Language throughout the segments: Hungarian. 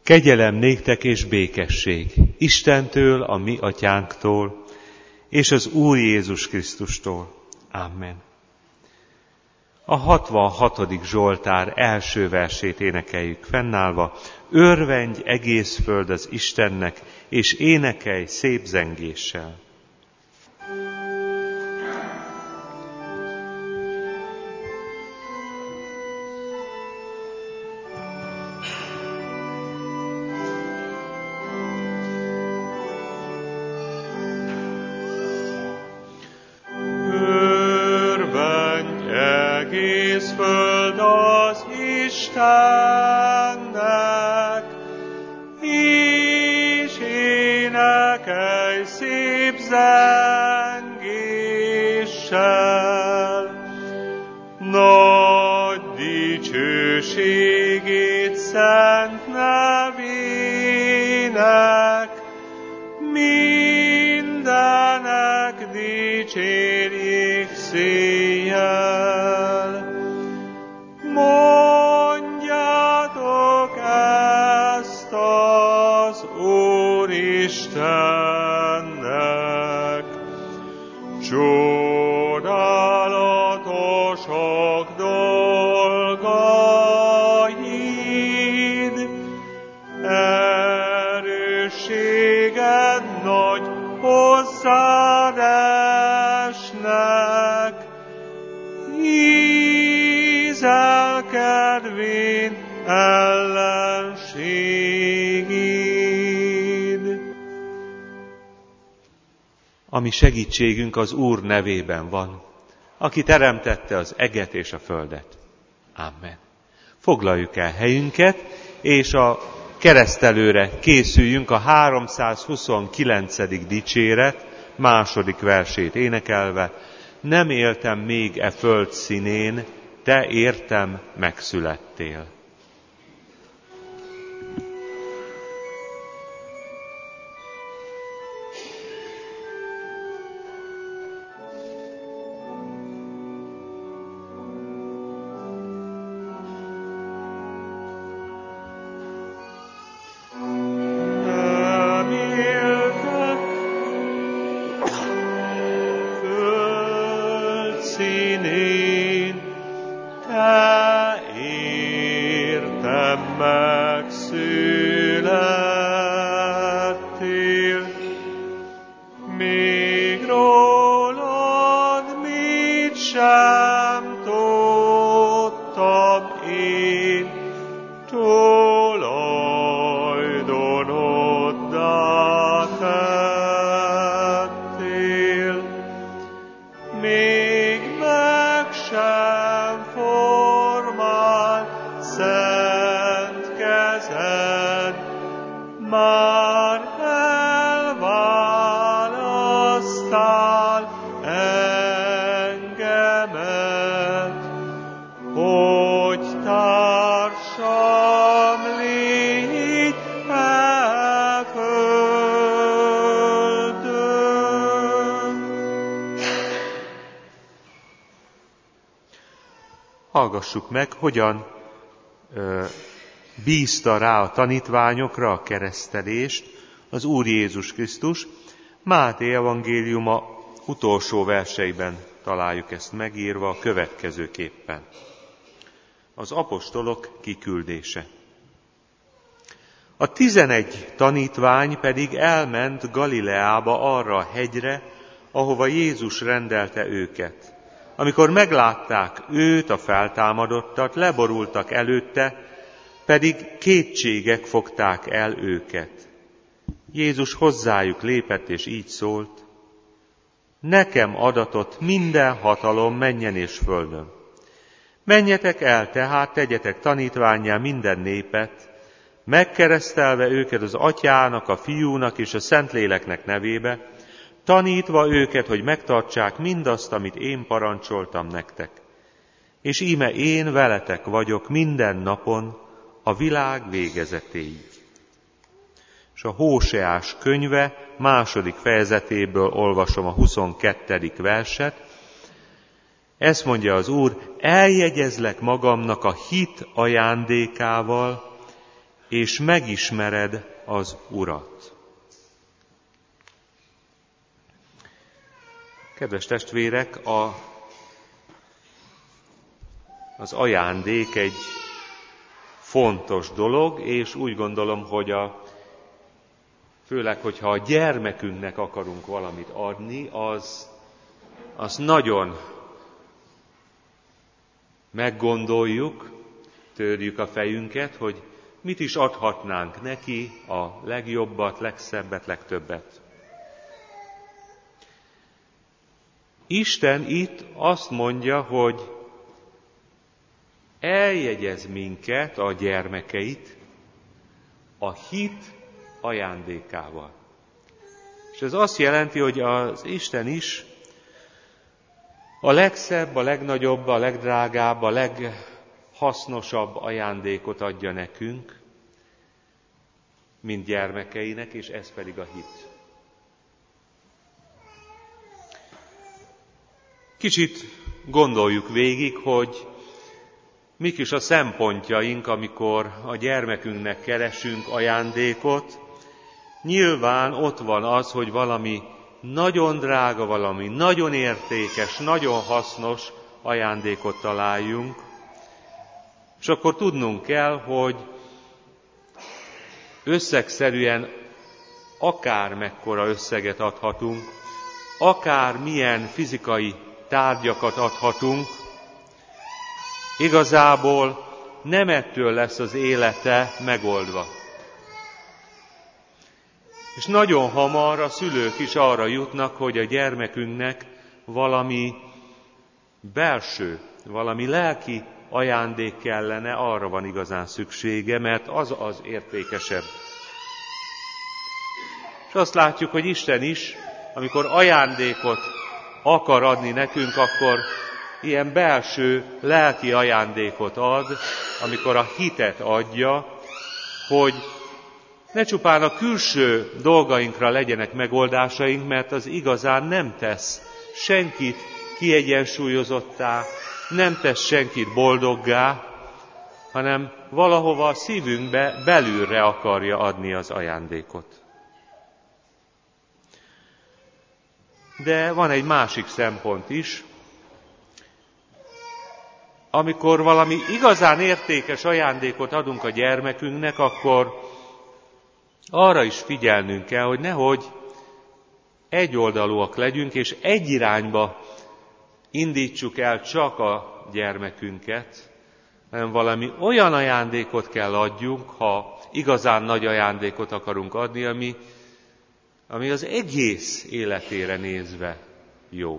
Kegyelem néktek és békesség Istentől, a mi atyánktól, és az Úr Jézus Krisztustól. Amen. A 66. Zsoltár első versét énekeljük fennállva. Örvendj egész föld az Istennek, és énekelj szép zengéssel. Istennek, és énekelj szép zengéssel, nagy dicsőségét szent nevének, mindenek dicsérjék széjjel. Mondjátok ezt az Úristennek, csodálatosak dolgaid, erősséged nagy hozzád esnek, kedvén ellenségid. Ami segítségünk az Úr nevében van, aki teremtette az eget és a földet. Amen. Foglaljuk el helyünket, és a keresztelőre készüljünk a 329. dicséret második versét énekelve. Nem éltem még e föld színén, te értem megszülettél. Hallgassuk meg, hogyan bízta rá a tanítványokra a keresztelést az Úr Jézus Krisztus. Máté evangéliuma utolsó verseiben találjuk ezt megírva a következőképpen. Az apostolok kiküldése. A 11 tanítvány pedig elment Galileába arra a hegyre, ahova Jézus rendelte őket. Amikor meglátták őt, a feltámadottat, leborultak előtte, pedig kétségek fogták el őket. Jézus hozzájuk lépett, és így szólt: nekem adatott minden hatalom mennyen és földön. Menjetek el tehát, tegyetek tanítvánnyá minden népet, megkeresztelve őket az Atyának, a Fiúnak és a Szentléleknek nevébe, tanítva őket, hogy megtartsák mindazt, amit én parancsoltam nektek. És íme én veletek vagyok minden napon, a világ végezetéig. És a Hóseás könyve második fejezetéből olvasom a 22. verset. Ezt mondja az Úr: eljegyezlek magamnak a hit ajándékával, és megismered az Urat. Kedves testvérek, az ajándék egy fontos dolog, és úgy gondolom, hogy főleg, hogyha a gyermekünknek akarunk valamit adni, az nagyon meggondoljuk, törjük a fejünket, hogy mit is adhatnánk neki a legjobbat, legszebbet, legtöbbet. Isten itt azt mondja, hogy eljegyez minket, a gyermekeit, a hit ajándékával. És ez azt jelenti, hogy az Isten is a legszebb, a legnagyobb, a legdrágább, a leghasznosabb ajándékot adja nekünk, mint gyermekeinek, és ez pedig a hit. Kicsit gondoljuk végig, hogy mik is a szempontjaink, amikor a gyermekünknek keresünk ajándékot. Nyilván ott van az, hogy valami nagyon drága, valami nagyon értékes, nagyon hasznos ajándékot találjunk. És akkor tudnunk kell, hogy összegszerűen akármekkora összeget adhatunk, akármilyen fizikai tárgyakat adhatunk, igazából nem ettől lesz az élete megoldva. És nagyon hamar a szülők is arra jutnak, hogy a gyermekünknek valami belső, valami lelki ajándék kellene, arra van igazán szüksége, mert az az értékesebb. És azt látjuk, hogy Isten is, amikor ajándékot akar adni nekünk, akkor ilyen belső lelki ajándékot ad, amikor a hitet adja, hogy ne csupán a külső dolgainkra legyenek megoldásaink, mert az igazán nem tesz senkit kiegyensúlyozottá, nem tesz senkit boldoggá, hanem valahova a szívünkbe belülre akarja adni az ajándékot. De van egy másik szempont is. Amikor valami igazán értékes ajándékot adunk a gyermekünknek, akkor arra is figyelnünk kell, hogy nehogy egyoldalúak legyünk, és egy irányba indítsuk el csak a gyermekünket, hanem valami olyan ajándékot kell adjunk, ha igazán nagy ajándékot akarunk adni, ami az egész életére nézve jó.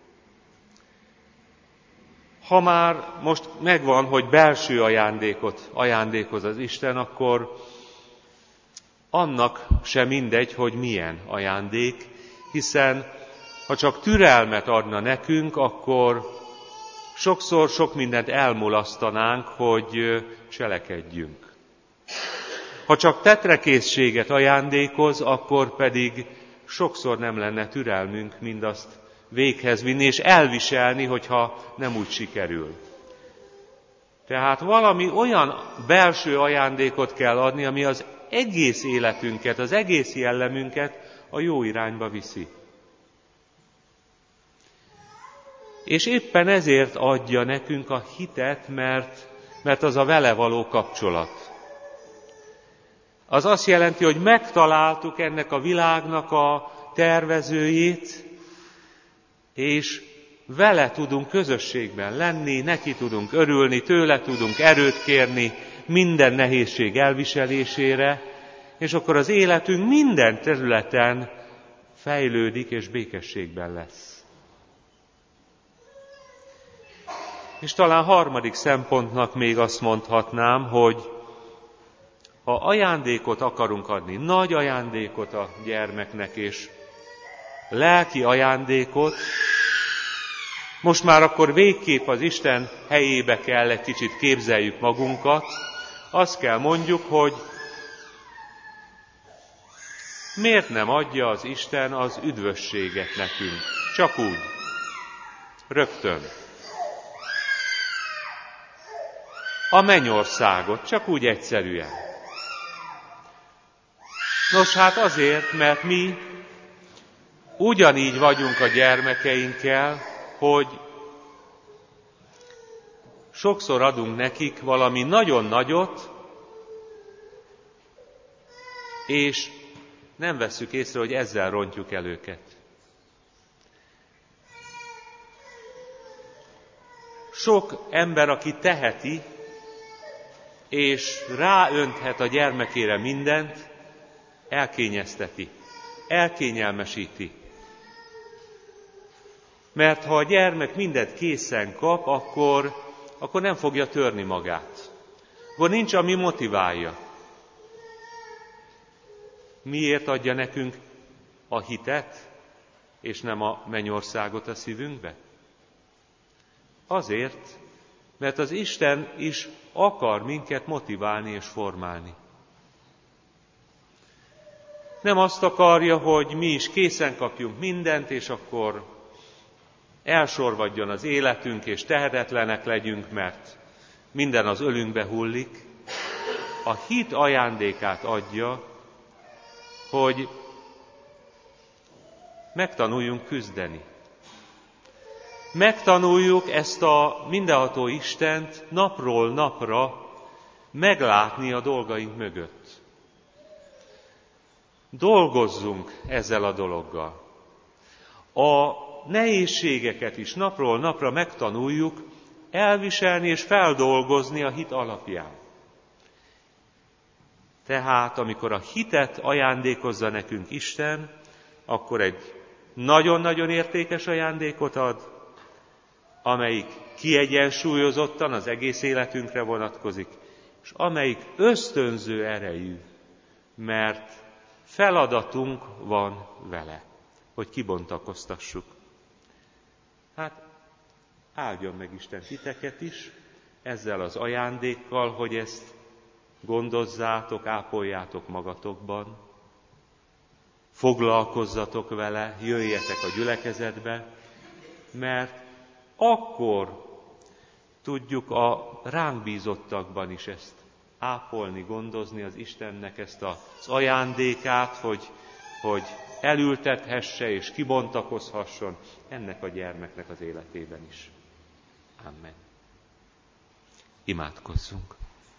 Ha már most megvan, hogy belső ajándékot ajándékoz az Isten, akkor annak sem mindegy, hogy milyen ajándék, hiszen ha csak türelmet adna nekünk, akkor sokszor sok mindent elmulasztanánk, hogy cselekedjünk. Ha csak tetrekészséget ajándékoz, akkor pedig sokszor nem lenne türelmünk mindazt véghez vinni és elviselni, hogyha nem úgy sikerül. Tehát valami olyan belső ajándékot kell adni, ami az egész életünket, az egész jellemünket a jó irányba viszi. És éppen ezért adja nekünk a hitet, mert az a vele való kapcsolat. Az azt jelenti, hogy megtaláltuk ennek a világnak a tervezőjét, és vele tudunk közösségben lenni, neki tudunk örülni, tőle tudunk erőt kérni minden nehézség elviselésére, és akkor az életünk minden területen fejlődik és békességben lesz. És talán harmadik szempontnak még azt mondhatnám, hogy ha ajándékot akarunk adni, nagy ajándékot a gyermeknek, és lelki ajándékot, most már akkor végképp az Isten helyébe kell egy kicsit képzeljük magunkat, azt kell mondjuk, hogy miért nem adja az Isten az üdvösséget nekünk? Csak úgy. Rögtön. A mennyországot, csak úgy egyszerűen. Nos, hát azért, mert mi ugyanígy vagyunk a gyermekeinkkel, hogy sokszor adunk nekik valami nagyon nagyot, és nem vesszük észre, hogy ezzel rontjuk el őket. Sok ember, aki teheti, és ráönthet a gyermekére mindent, elkényezteti, elkényelmesíti. Mert ha a gyermek mindent készen kap, akkor nem fogja törni magát. Akkor nincs, ami motiválja. Miért adja nekünk a hitet, és nem a mennyországot a szívünkbe? Azért, mert az Isten is akar minket motiválni és formálni. Nem azt akarja, hogy mi is készen kapjunk mindent, és akkor elsorvadjon az életünk, és tehetetlenek legyünk, mert minden az ölünkbe hullik. A hit ajándékát adja, hogy megtanuljunk küzdeni. Megtanuljuk ezt a mindenható Istent napról napra meglátni a dolgaink mögött. Dolgozzunk ezzel a dologgal. A nehézségeket is napról napra megtanuljuk elviselni és feldolgozni a hit alapján. Tehát, amikor a hitet ajándékozza nekünk Isten, akkor egy nagyon-nagyon értékes ajándékot ad, amelyik kiegyensúlyozottan az egész életünkre vonatkozik, és amelyik ösztönző erejű, mert feladatunk van vele, hogy kibontakoztassuk. Hát áldjon meg Isten titeket is ezzel az ajándékkal, hogy ezt gondozzátok, ápoljátok magatokban, foglalkozzatok vele, jöjjetek a gyülekezetbe, mert akkor tudjuk a ránk bízottakban is ezt ápolni, gondozni az Istennek ezt az ajándékát, hogy elültethesse és kibontakozhasson ennek a gyermeknek az életében is. Amen. Imádkozzunk.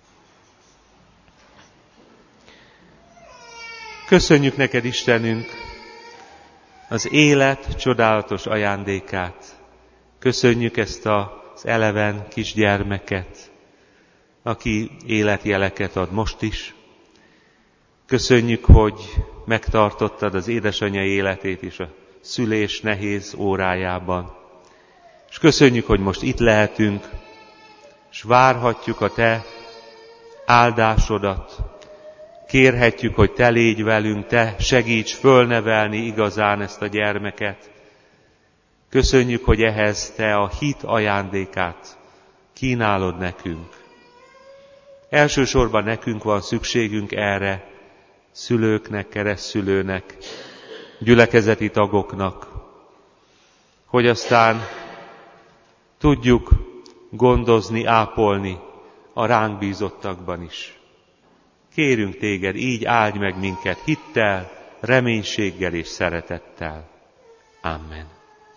Köszönjük neked, Istenünk, az élet csodálatos ajándékát. Köszönjük ezt az eleven kisgyermeket, aki életjeleket ad most is. Köszönjük, hogy megtartottad az édesanyja életét is a szülés nehéz órájában. És köszönjük, hogy most itt lehetünk, és várhatjuk a te áldásodat. Kérhetjük, hogy te légy velünk, te segíts fölnevelni igazán ezt a gyermeket. Köszönjük, hogy ehhez te a hit ajándékát kínálod nekünk. Elsősorban nekünk van szükségünk erre, szülőknek, keresztszülőnek, gyülekezeti tagoknak, hogy aztán tudjuk gondozni, ápolni a ránk bízottakban is. Kérünk téged, így áldj meg minket hittel, reménységgel és szeretettel. Amen.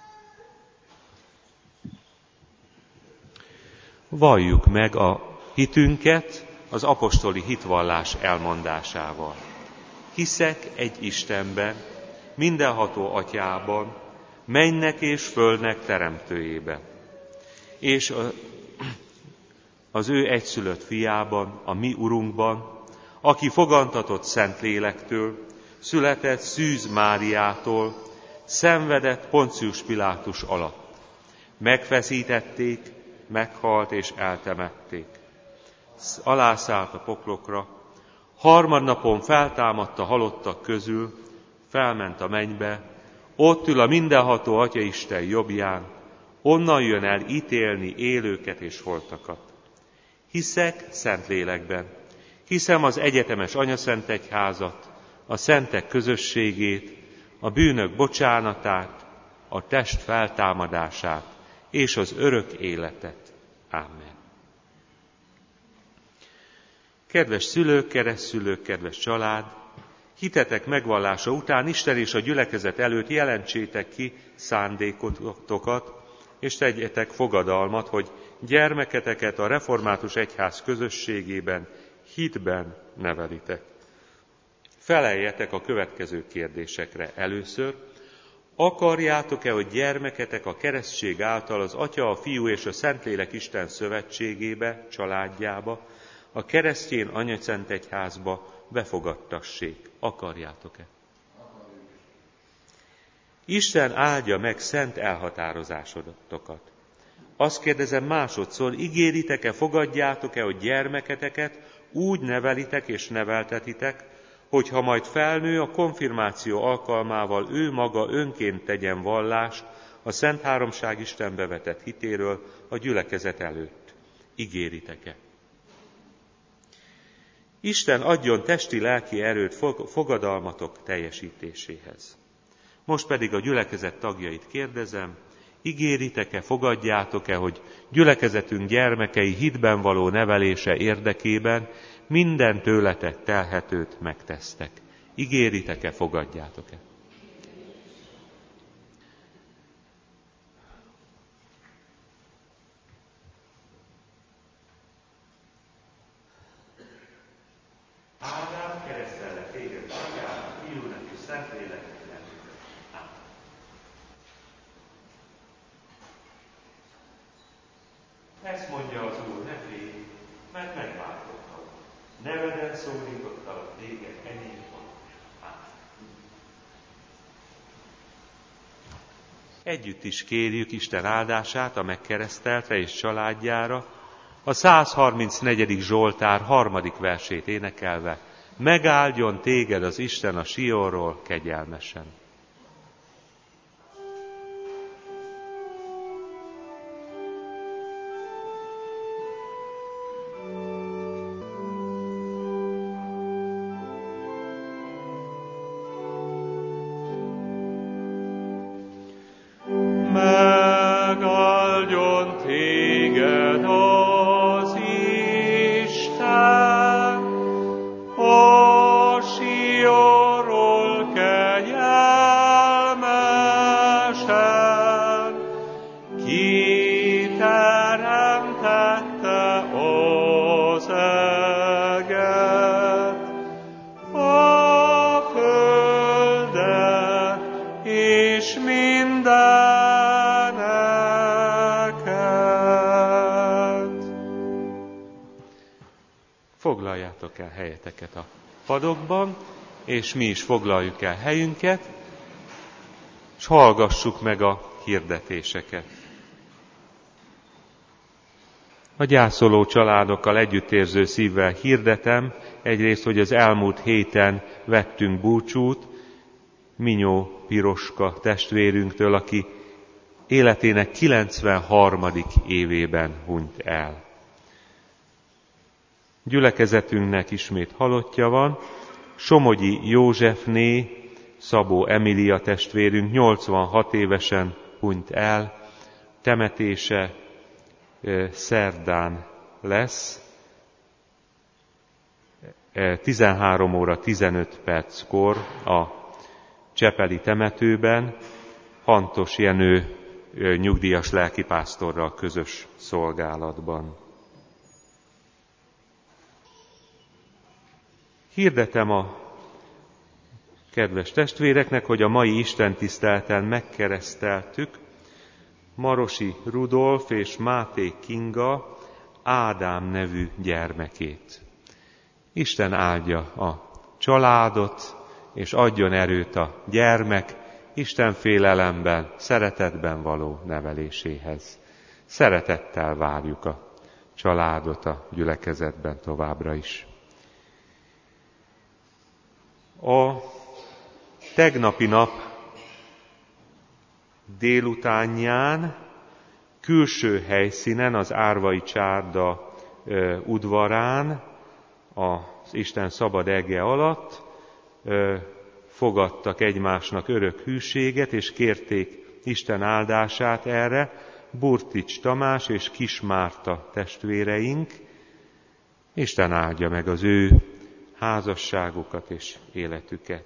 Valljuk meg a hitünket az apostoli hitvallás elmondásával. Hiszek egy Istenben, mindenható Atyában, mennynek és földnek teremtőjében, és az ő egyszülött fiában, a mi Urunkban, aki fogantatott Szentlélektől, született Szűz Máriától, szenvedett Poncius Pilátus alatt. Megfeszítették, meghalt és eltemették. Alászállt a poklokra, harmadnapon feltámadt a halottak közül, felment a mennybe, ott ül a mindenható Atyaisten jobbján, onnan jön el ítélni élőket és holtakat. Hiszek Szentlélekben, hiszem az egyetemes anyaszentegyházat, a szentek közösségét, a bűnök bocsánatát, a test feltámadását és az örök életet. Amen. Kedves szülők, keresztszülők, kedves család, Hitetek megvallása után Isten és a gyülekezet előtt jelentsétek ki szándékotokat, és tegyetek fogadalmat, hogy gyermeketeket a református egyház közösségében, hitben nevelitek. Feleljetek a következő kérdésekre. Először, akarjátok-e, hogy gyermeketek a keresztség által az Atya, a Fiú és a Szentlélek Isten szövetségébe, családjába, a keresztjén anyaszent egyházba befogadtassék? Akarjátok-e? Isten áldja meg szent elhatározásotokat. Azt kérdezem másodszor, ígéritek-e, fogadjátok-e, hogy gyermeketeket úgy nevelitek és neveltetitek, hogyha majd felnő, a konfirmáció alkalmával ő maga önként tegyen vallást a Szent Háromság Istenbe vetett hitéről a gyülekezet előtt. Ígéritek-e? Isten adjon testi-lelki erőt fogadalmatok teljesítéséhez. Most pedig a gyülekezet tagjait kérdezem, ígéritek-e, fogadjátok-e, hogy gyülekezetünk gyermekei hitben való nevelése érdekében minden tőletek telhetőt megtesztek? Ígéritek-e, fogadjátok-e? Ádám, keresztellek téged, Atyának, Fiúnak és Szentléleknek. Ezt mondja az Úr, ne félj, mert megváltottalak. Neveden szólítottalak téged, enyém van. Együtt is kérjük Isten áldását a megkereszteltre és családjára, a 134. Zsoltár 3. versét énekelve: megáldjon téged az Isten a Sionról kegyelmesen. Megáldjon téged az Isten a Sionról kegyelmesen, ki teremtette az eget, a földet és mindeneket. Foglaljátok el helyeteket a padokban, és mi is foglaljuk el helyünket, és hallgassuk meg a hirdetéseket. A gyászoló családokkal együttérző szívvel hirdetem, egyrészt, hogy az elmúlt héten vettünk búcsút Minyó Piroska testvérünktől, aki életének 93. évében hunyt el. Gyülekezetünknek ismét halottja van, Somogyi Józsefné, Szabó Emilia testvérünk 86 évesen hunyt el, temetése szerdán lesz, 13 óra 15 perckor a csepeli temetőben, Hantos Jenő nyugdíjas lelkipásztorral közös szolgálatban. Hirdetem a kedves testvéreknek, hogy a mai istentiszteleten megkereszteltük Marosi Rudolf és Máté Kinga Ádám nevű gyermekét. Isten áldja a családot, és adjon erőt a gyermek Isten félelemben, szeretetben való neveléséhez. Szeretettel várjuk a családot a gyülekezetben továbbra is. A tegnapi nap délutánján külső helyszínen, az Árvai csárda udvarán, az Isten szabad ege alatt fogadtak egymásnak örök hűséget, és kérték Isten áldását erre Burtics Tamás és Kis Márta testvéreink. Isten áldja meg az ő házasságukat és életüket.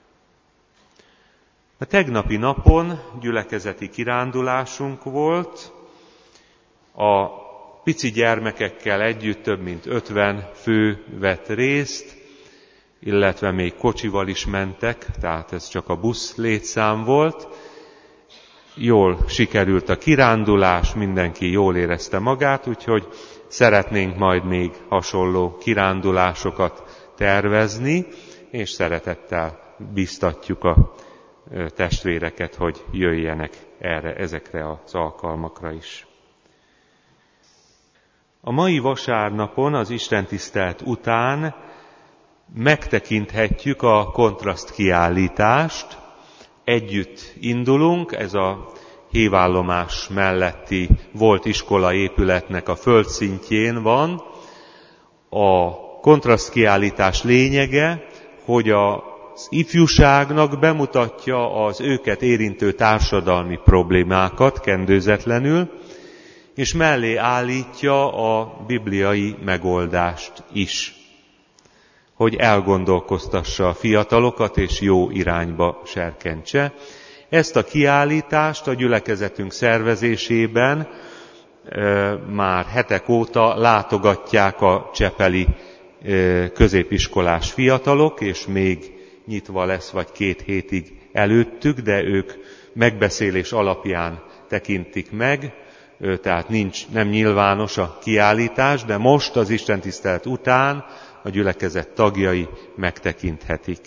A tegnapi napon gyülekezeti kirándulásunk volt, a pici gyermekekkel együtt több mint 50 fő vett részt, illetve még kocsival is mentek, tehát ez csak a busz létszám volt. Jól sikerült a kirándulás, mindenki jól érezte magát, úgyhogy szeretnénk majd még hasonló kirándulásokat tervezni, és szeretettel biztatjuk a testvéreket, hogy jöjjenek ezekre az alkalmakra is. A mai vasárnapon az istentisztelet után megtekinthetjük a kontraszt kiállítást. Együtt indulunk, ez a hévállomás melletti volt iskola épületnek a földszintjén van. A kontraszt kiállítás lényege, hogy az ifjúságnak bemutatja az őket érintő társadalmi problémákat kendőzetlenül, és mellé állítja a bibliai megoldást is, hogy elgondolkoztassa a fiatalokat és jó irányba serkentse. Ezt a kiállítást a gyülekezetünk szervezésében már hetek óta látogatják a csepeli középiskolás fiatalok, és még nyitva lesz vagy 2 hétig előttük, de ők megbeszélés alapján tekintik meg, tehát nem nyilvános a kiállítás, de most az istentisztelet után a gyülekezet tagjai megtekinthetik.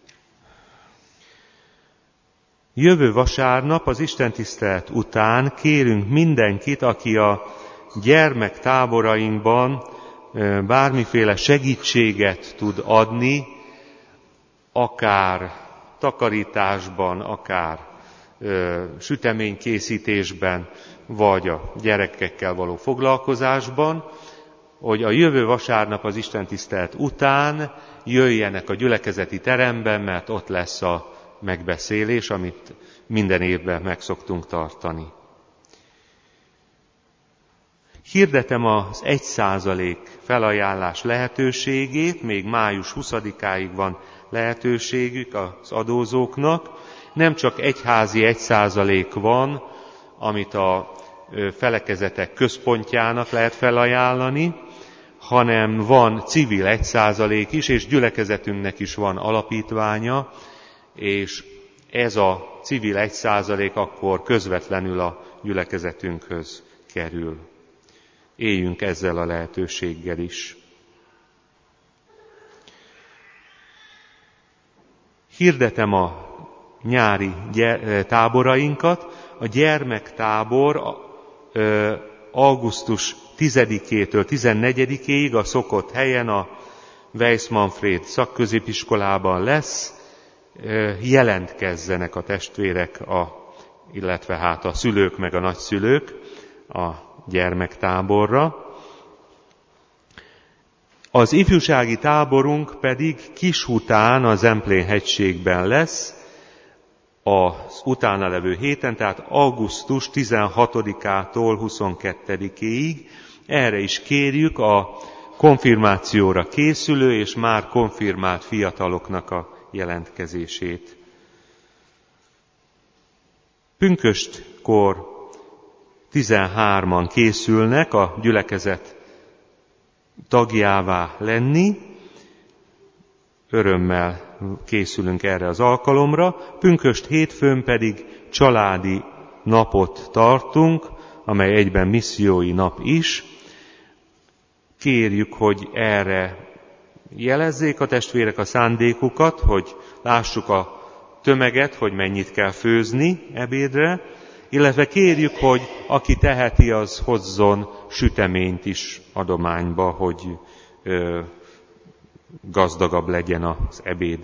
Jövő vasárnap az istentisztelet után kérünk mindenkit, aki a gyermektáborainkban bármiféle segítséget tud adni, akár takarításban, akár süteménykészítésben, vagy a gyerekekkel való foglalkozásban, hogy a jövő vasárnap az istentisztelet után jöjjenek a gyülekezeti teremben, mert ott lesz a megbeszélés, amit minden évben meg szoktunk tartani. Hirdetem az 1% felajánlás lehetőségét, még május 20-áig van lehetőségük az adózóknak. Nem csak egyházi 1% van, amit a felekezetek központjának lehet felajánlani, hanem van civil 1% is, és gyülekezetünknek is van alapítványa, és ez a civil 1% akkor közvetlenül a gyülekezetünkhöz kerül. Éljünk ezzel a lehetőséggel is. Hirdetem a nyári táborainkat. A gyermektábor augusztus 10-től 14-ig a szokott helyen, a Weiss Manfréd szakközépiskolában lesz. Jelentkezzenek a testvérek, illetve hát a szülők meg a nagyszülők a gyermektáborra. Az ifjúsági táborunk pedig Kishután a Zemplén-hegységben lesz, az utána levő héten, tehát augusztus 16-ától 22-ig. Erre is kérjük a konfirmációra készülő és már konfirmált fiataloknak a jelentkezését. Pünköstkor 13-an készülnek a gyülekezet tagjává lenni. Örömmel készülünk erre az alkalomra. Pünkösd hétfőn pedig családi napot tartunk, amely egyben missziói nap is. Kérjük, hogy erre jelezzék a testvérek a szándékukat, hogy lássuk a tömeget, hogy mennyit kell főzni ebédre, illetve kérjük, hogy aki teheti, az hozzon süteményt is adományba, hogy gazdagabb legyen az ebéd.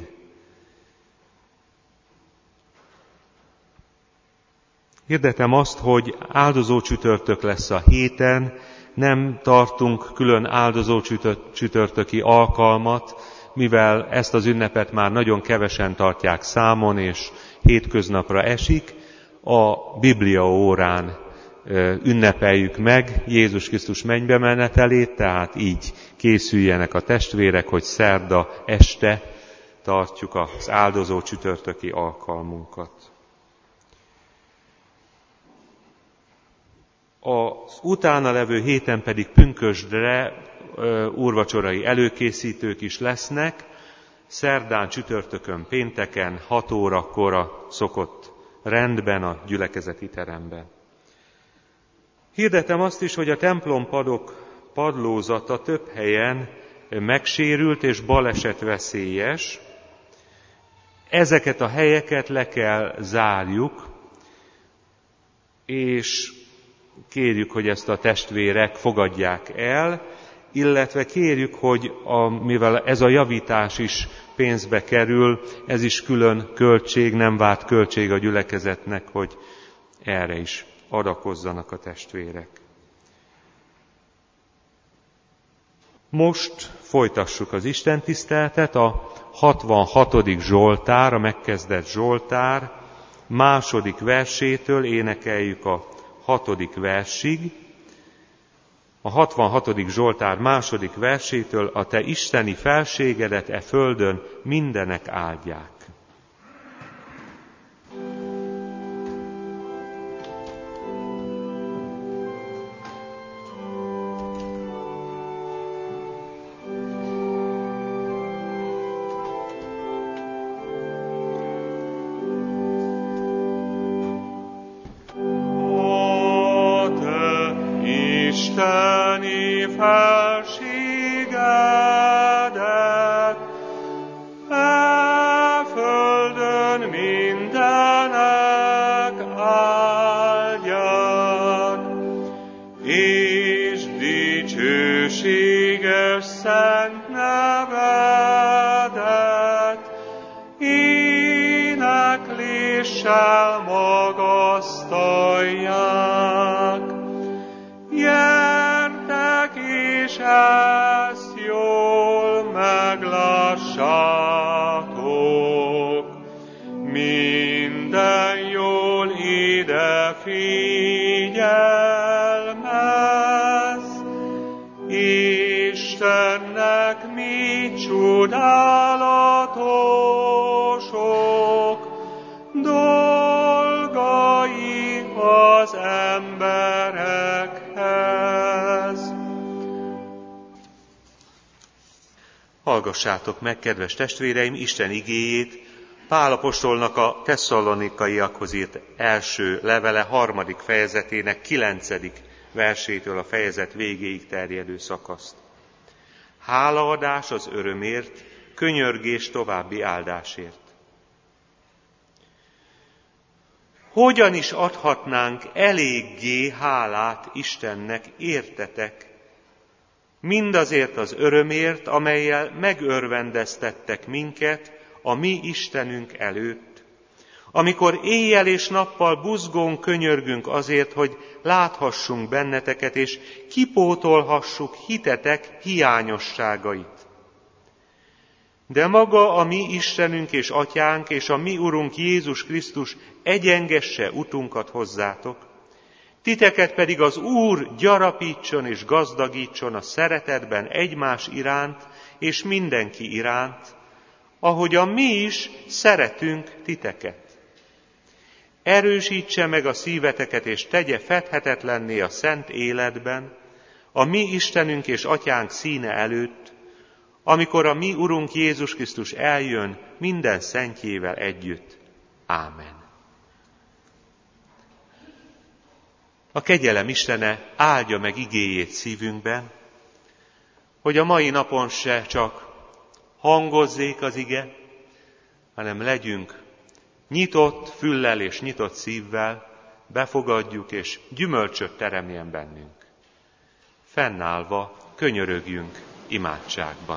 Hirdetem azt, hogy áldozó csütörtök lesz a héten, nem tartunk külön áldozó csütörtöki alkalmat, mivel ezt az ünnepet már nagyon kevesen tartják számon, és hétköznapra esik, a Biblia órán ünnepeljük meg Jézus Krisztus mennybe menetelét, tehát így készüljenek a testvérek, hogy szerda este tartjuk az áldozó csütörtöki alkalmunkat. Az utána levő héten pedig pünkösdre úrvacsorai előkészítők is lesznek, szerdán, csütörtökön, pénteken 6 órakor a szokott rendben a gyülekezeti teremben. Hirdetem azt is, hogy a templompadok padlózata több helyen megsérült és balesetveszélyes. Ezeket a helyeket le kell zárjuk, és kérjük, hogy ezt a testvérek fogadják el, illetve kérjük, hogy mivel ez a javítás is pénzbe kerül, ez is külön költség, nem várt költség a gyülekezetnek, hogy erre is adakozzanak a testvérek. Most folytassuk az istentiszteletet, a 66. Zsoltár, a megkezdett Zsoltár második versétől énekeljük a 6. versig. A 66. Zsoltár második versétől: a te isteni felségedet e földön mindenek áldják. Isteni felségedet e földön mindenek áldják, és dicsőséges szent nevedet énekléssel magasztalják. Gyertek és ezt jól meglássátok, minden jól ide figyelmez. Istennek mi csodálatosok dolgai az emberekhez. Hallgassátok meg, kedves testvéreim, Isten igéjét Pál apostolnak a Tesszalonikaiakhoz írt első levele 3. fejezetének 9. versétől a fejezet végéig terjedő szakaszt. Hálaadás az örömért, könyörgés további áldásért. Hogyan is adhatnánk eléggé hálát Istennek, értetek? Mindazért az örömért, amellyel megörvendeztettek minket a mi Istenünk előtt, amikor éjjel és nappal buzgón könyörgünk azért, hogy láthassunk benneteket, és kipótolhassuk hitetek hiányosságait. De maga a mi Istenünk és Atyánk és a mi Urunk Jézus Krisztus egyengesse utunkat hozzátok, titeket pedig az Úr gyarapítson és gazdagítson a szeretetben egymás iránt és mindenki iránt, ahogyan mi is szeretünk titeket. Erősítse meg a szíveteket és tegye fedhetetlenné a szent életben, a mi Istenünk és Atyánk színe előtt, amikor a mi Urunk Jézus Krisztus eljön minden szentjével együtt. Ámen. A kegyelem Istene áldja meg igéjét szívünkben, hogy a mai napon se csak hangozzék az ige, hanem legyünk nyitott füllel és nyitott szívvel, befogadjuk és gyümölcsöt teremjen bennünk. Fennállva könyörögjünk imádságban.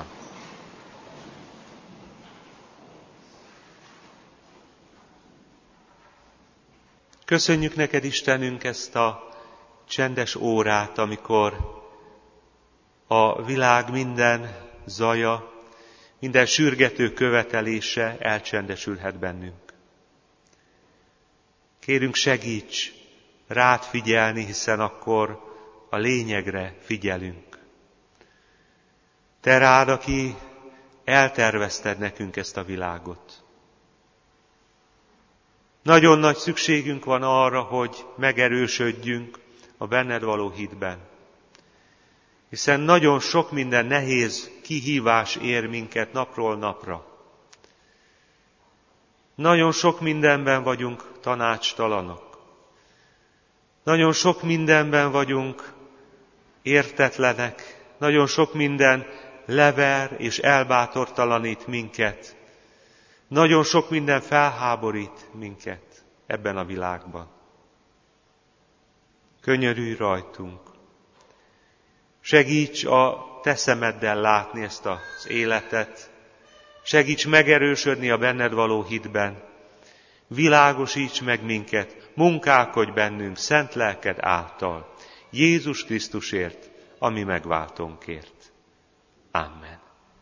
Köszönjük neked, Istenünk, ezt a csendes órát, amikor a világ minden zaja, minden sürgető követelése elcsendesülhet bennünk. Kérünk, segíts rád figyelni, hiszen akkor a lényegre figyelünk. Te rád, aki eltervezted nekünk ezt a világot. Nagyon nagy szükségünk van arra, hogy megerősödjünk a benned való hitben. Hiszen nagyon sok minden nehéz kihívás ér minket napról napra. Nagyon sok mindenben vagyunk tanácstalanok. Nagyon sok mindenben vagyunk értetlenek. Nagyon sok minden lever és elbátortalanít minket. Nagyon sok minden felháborít minket ebben a világban. Könyörülj rajtunk. Segíts a te szemeddel látni ezt az életet. Segíts megerősödni a benned való hitben. Világosíts meg minket, munkálkodj bennünk szent lelked által. Jézus Krisztusért, a mi megváltónkért. Amen.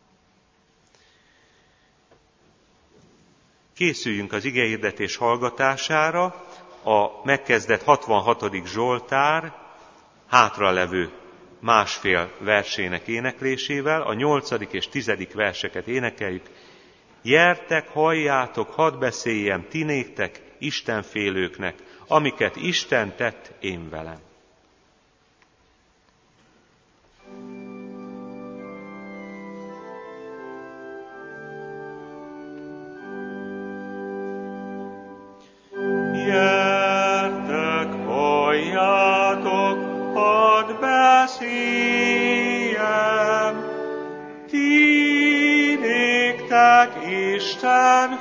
Készüljünk az igehirdetés hallgatására, a megkezdett 66. Zsoltár hátralevő másfél versének éneklésével, a 8. és 10. verseket énekeljük. Gyertek, halljátok, hadd beszéljem ti néktek, Istenfélőknek, amiket Isten tett én velem. Gyertek, halljátok, hadd beszéljem, ti néktek Isten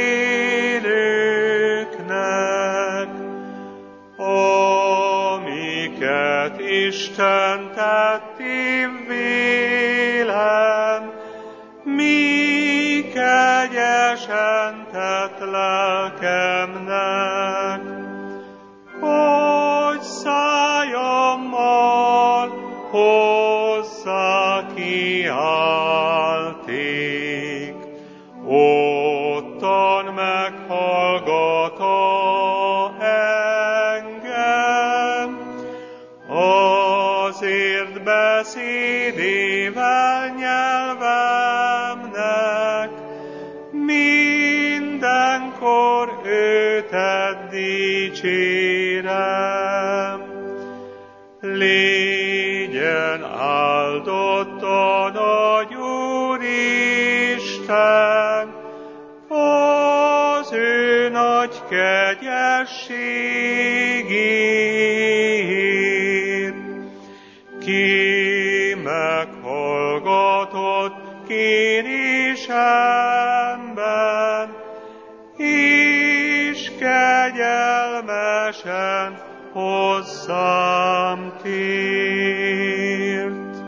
félőknek, amiket Isten tett én vélem, mi kegyesen tett lelkemnek, hogy szájammal hozzá kiálték, ottan meghallgatta engem, azért beszédével nyelvemnek, mindenkor őtet dicsérem. Légyen áldott a nagy Úristen, az ő nagy kegyességért. Ki meghallgatott kérésemben, és kegyelmesen hozzám tért.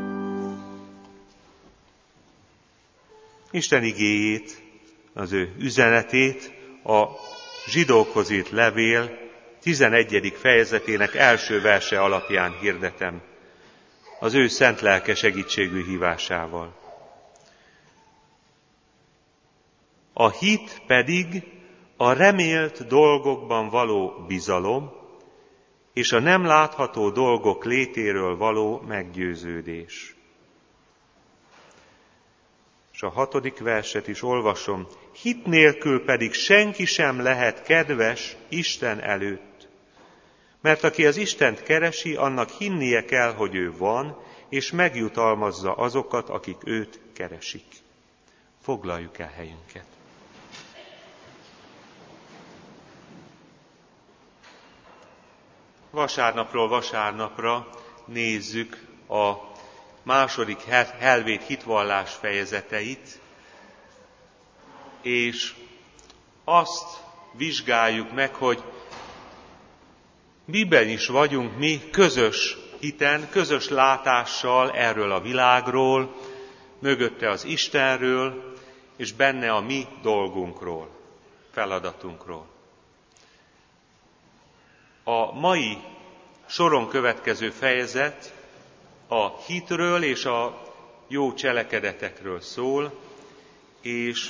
Isten igéjét, az ő üzenetét a zsidókhoz írt levél 11. fejezetének első verse alapján hirdetem, az ő szent lelke segítségű hívásával. A hit pedig a remélt dolgokban való bizalom, és a nem látható dolgok létéről való meggyőződés. És a 6. verset is olvasom. Hit nélkül pedig senki sem lehet kedves Isten előtt. Mert aki az Istent keresi, annak hinnie kell, hogy ő van, és megjutalmazza azokat, akik őt keresik. Foglaljuk el helyünket. Vasárnapról vasárnapra nézzük a második helvét hitvallás fejezeteit, és azt vizsgáljuk meg, hogy miben is vagyunk mi közös hiten, közös látással erről a világról, mögötte az Istenről, és benne a mi dolgunkról, feladatunkról. A mai soron következő fejezet a hitről és a jó cselekedetekről szól, és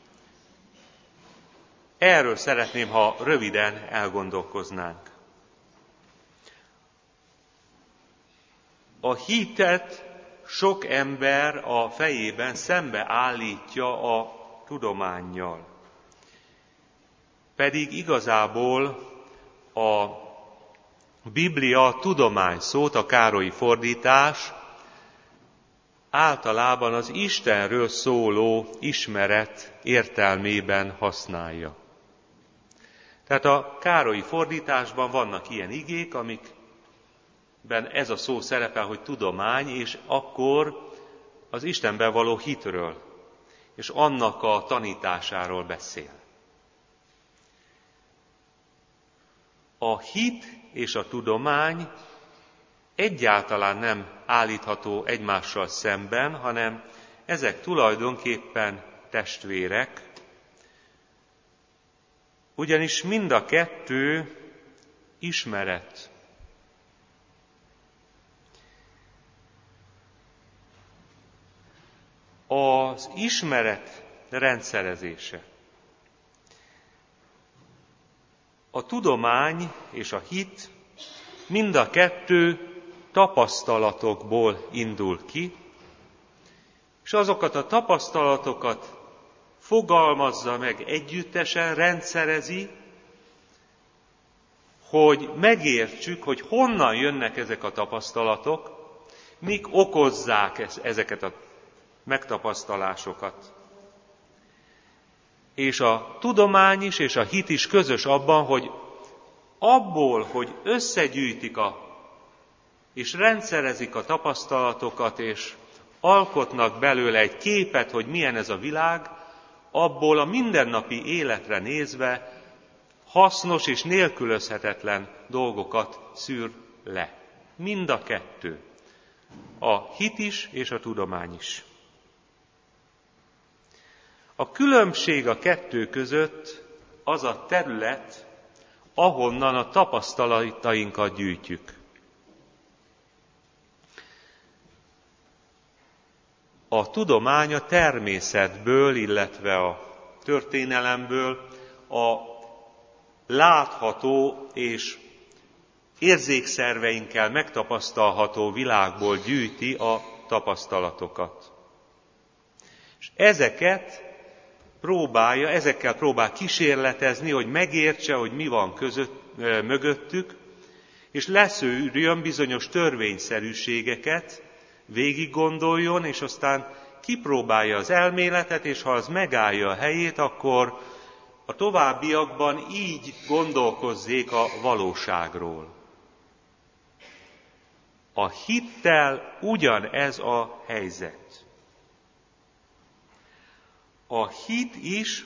erről szeretném, ha röviden elgondolkoznánk. A hitet sok ember a fejében szembe állítja a tudománnyal. Pedig igazából a Biblia tudomány szót, a Károlyi fordítás általában az Istenről szóló ismeret értelmében használja. Tehát a Károlyi fordításban vannak ilyen igék, amikben ez a szó szerepel, hogy tudomány, és akkor az Istenben való hitről és annak a tanításáról beszél. A hit és a tudomány egyáltalán nem állítható egymással szemben, hanem ezek tulajdonképpen testvérek, ugyanis mind a kettő ismeret. Az ismeret rendszerezése. A tudomány és a hit mind a kettő tapasztalatokból indul ki, és azokat a tapasztalatokat fogalmazza meg együttesen, rendszerezi, hogy megértsük, hogy honnan jönnek ezek a tapasztalatok, mik okozzák ezeket a megtapasztalásokat. És a tudomány is, és a hit is közös abban, hogy abból, hogy összegyűjtik és rendszerezik a tapasztalatokat, és alkotnak belőle egy képet, hogy milyen ez a világ, abból a mindennapi életre nézve hasznos és nélkülözhetetlen dolgokat szűr le. Mind a kettő. A hit is és a tudomány is. A különbség a kettő között az a terület, ahonnan a tapasztalatainkat gyűjtjük. A tudomány a természetből, illetve a történelemből a látható és érzékszerveinkkel megtapasztalható világból gyűjti a tapasztalatokat. És ezekkel próbál kísérletezni, hogy megértse, hogy mi van mögöttük, és leszűrjön bizonyos törvényszerűségeket, végig gondoljon, és aztán kipróbálja az elméletet, és ha az megállja a helyét, akkor a továbbiakban így gondolkozzék a valóságról. A hittel ugyanez a helyzet. A hit is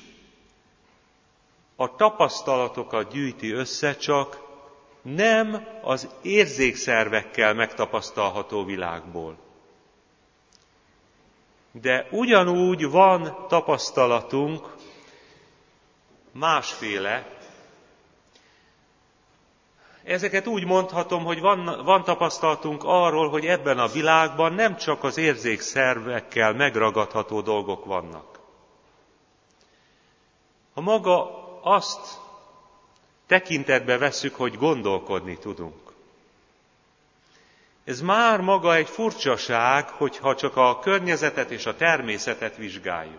a tapasztalatokat gyűjti össze, csak nem az érzékszervekkel megtapasztalható világból. De ugyanúgy van tapasztalatunk másféle. Ezeket úgy mondhatom, hogy van tapasztalatunk arról, hogy ebben a világban nem csak az érzékszervekkel megragadható dolgok vannak. Ha maga azt tekintetbe vesszük, hogy gondolkodni tudunk. Ez már maga egy furcsaság, hogyha csak a környezetet és a természetet vizsgáljuk.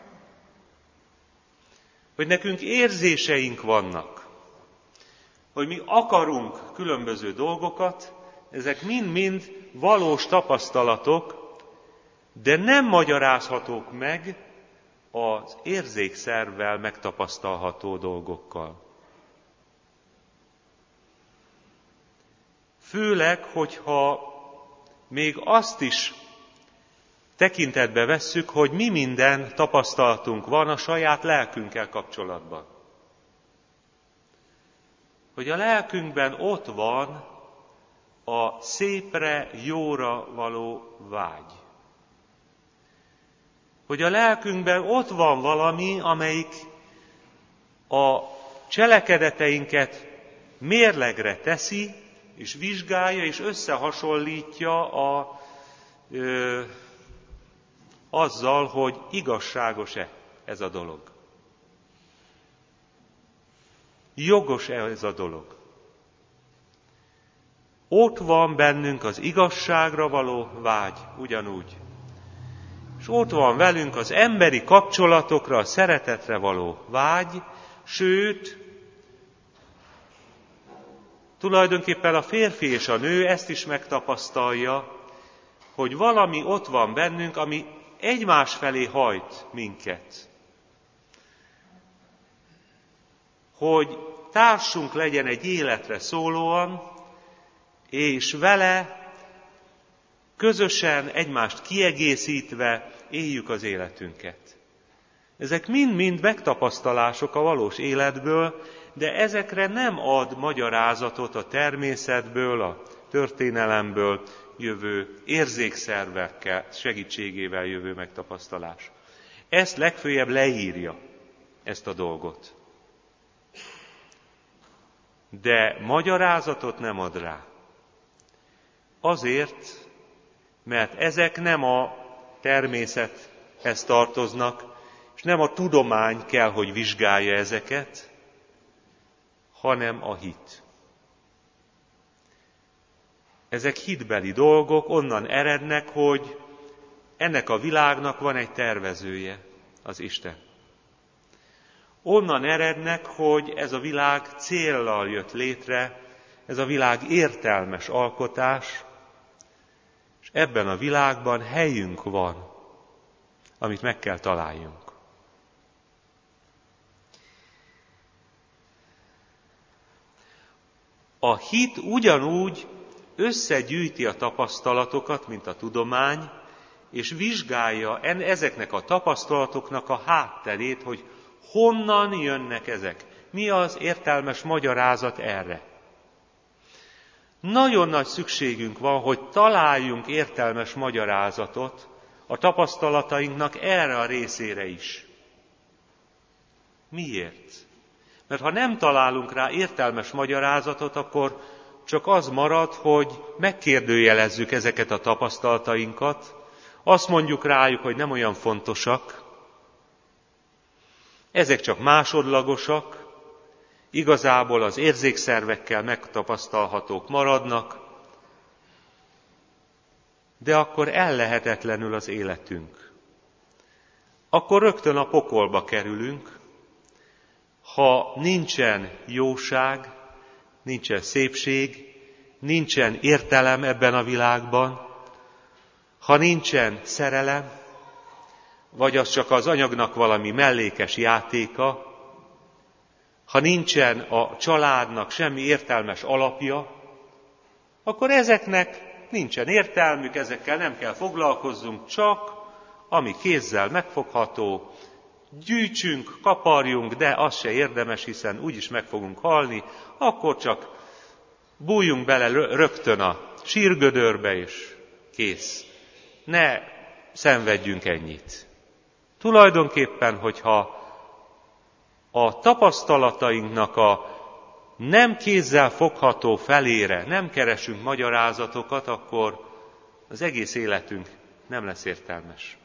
Hogy nekünk érzéseink vannak, hogy mi akarunk különböző dolgokat, ezek mind-mind valós tapasztalatok, de nem magyarázhatók meg az érzékszervvel megtapasztalható dolgokkal. Főleg, hogyha még azt is tekintetbe vesszük, hogy mi minden tapasztalatunk van a saját lelkünkkel kapcsolatban. Hogy a lelkünkben ott van a szépre, jóra való vágy. Hogy a lelkünkben ott van valami, amelyik a cselekedeteinket mérlegre teszi, és vizsgálja, és összehasonlítja azzal, hogy igazságos-e ez a dolog. Jogos-e ez a dolog. Ott van bennünk az igazságra való vágy, ugyanúgy. És ott van velünk az emberi kapcsolatokra, a szeretetre való vágy, sőt, tulajdonképpen a férfi és a nő ezt is megtapasztalja, hogy valami ott van bennünk, ami egymás felé hajt minket. Hogy társunk legyen egy életre szólóan, és vele közösen egymást kiegészítve éljük az életünket. Ezek mind-mind megtapasztalások a valós életből, de ezekre nem ad magyarázatot a természetből, a történelemből jövő érzékszervekkel segítségével jövő megtapasztalás. Ezt legföljebb leírja, ezt a dolgot. De magyarázatot nem ad rá. Azért, mert ezek nem a természethez tartoznak, és nem a tudomány kell, hogy vizsgálja ezeket, hanem a hit. Ezek hitbeli dolgok, onnan erednek, hogy ennek a világnak van egy tervezője, az Isten. Onnan erednek, hogy ez a világ céllal jött létre, ez a világ értelmes alkotás, és ebben a világban helyünk van, amit meg kell találjunk. A hit ugyanúgy összegyűjti a tapasztalatokat, mint a tudomány, és vizsgálja ezeknek a tapasztalatoknak a hátterét, hogy honnan jönnek ezek, mi az értelmes magyarázat erre. Nagyon nagy szükségünk van, hogy találjunk értelmes magyarázatot a tapasztalatainknak erre a részére is. Miért? Mert ha nem találunk rá értelmes magyarázatot, akkor csak az marad, hogy megkérdőjelezzük ezeket a tapasztalatainkat, azt mondjuk rájuk, hogy nem olyan fontosak, ezek csak másodlagosak, igazából az érzékszervekkel megtapasztalhatók maradnak, de akkor ellehetetlenül az életünk. Akkor rögtön a pokolba kerülünk, ha nincsen jóság, nincsen szépség, nincsen értelem ebben a világban, ha nincsen szerelem, vagy az csak az anyagnak valami mellékes játéka, ha nincsen a családnak semmi értelmes alapja, akkor ezeknek nincsen értelmük, ezekkel nem kell foglalkozzunk, csak ami kézzel megfogható, gyűjtsünk, kaparjunk, de az se érdemes, hiszen úgyis meg fogunk halni, akkor csak bújjunk bele rögtön a sírgödörbe, és kész. Ne szenvedjünk ennyit. Tulajdonképpen, hogyha a tapasztalatainknak a nem kézzel fogható felére nem keresünk magyarázatokat, akkor az egész életünk nem lesz értelmes.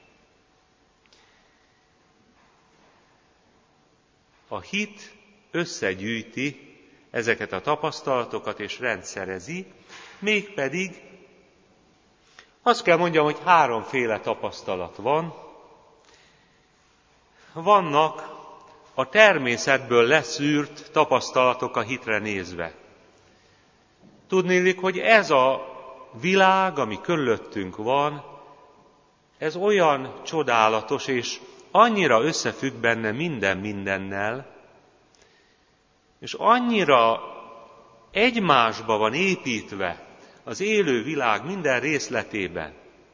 A hit összegyűjti ezeket a tapasztalatokat és rendszerezi, mégpedig azt kell mondjam, hogy 3 tapasztalat van. Vannak a természetből leszűrt tapasztalatok a hitre nézve. Tudniillik, hogy ez a világ, ami körülöttünk van, ez olyan csodálatos, és annyira összefügg benne minden mindennel, és annyira egymásba van építve az élő világ minden részletében.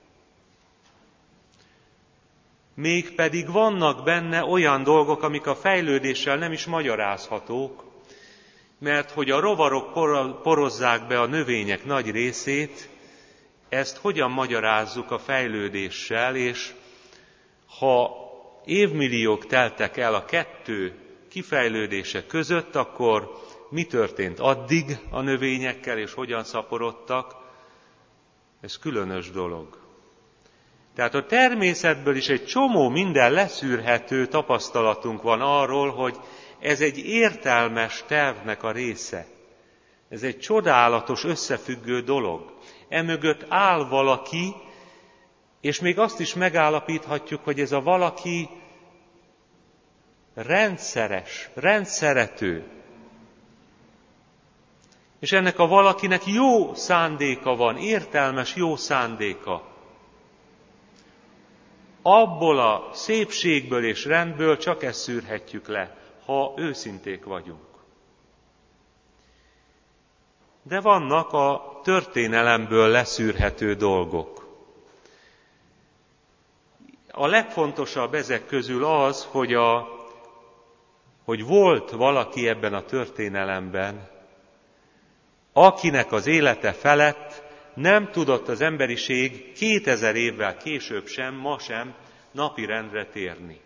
Mégpedig vannak benne olyan dolgok, amik a fejlődéssel nem is magyarázhatók, mert hogy a rovarok porozzák be a növények nagy részét, ezt hogyan magyarázzuk a fejlődéssel, és ha évmilliók teltek el a 2 kifejlődése között, akkor mi történt addig a növényekkel, és hogyan szaporodtak? Ez különös dolog. Tehát a természetből is egy csomó minden leszűrhető tapasztalatunk van arról, hogy ez egy értelmes tervnek a része. Ez egy csodálatos, összefüggő dolog. Emögött áll valaki, és még azt is megállapíthatjuk, hogy ez a valaki rendszeres, rendszerető. És ennek a valakinek jó szándéka van, értelmes jó szándéka. Abból a szépségből és rendből csak ezt szűrhetjük le, ha őszinték vagyunk. De vannak a történelemből leszűrhető dolgok. A legfontosabb ezek közül az, hogy volt valaki ebben a történelemben, akinek az élete felett nem tudott az emberiség 2000 évvel később sem, ma sem napirendre térni.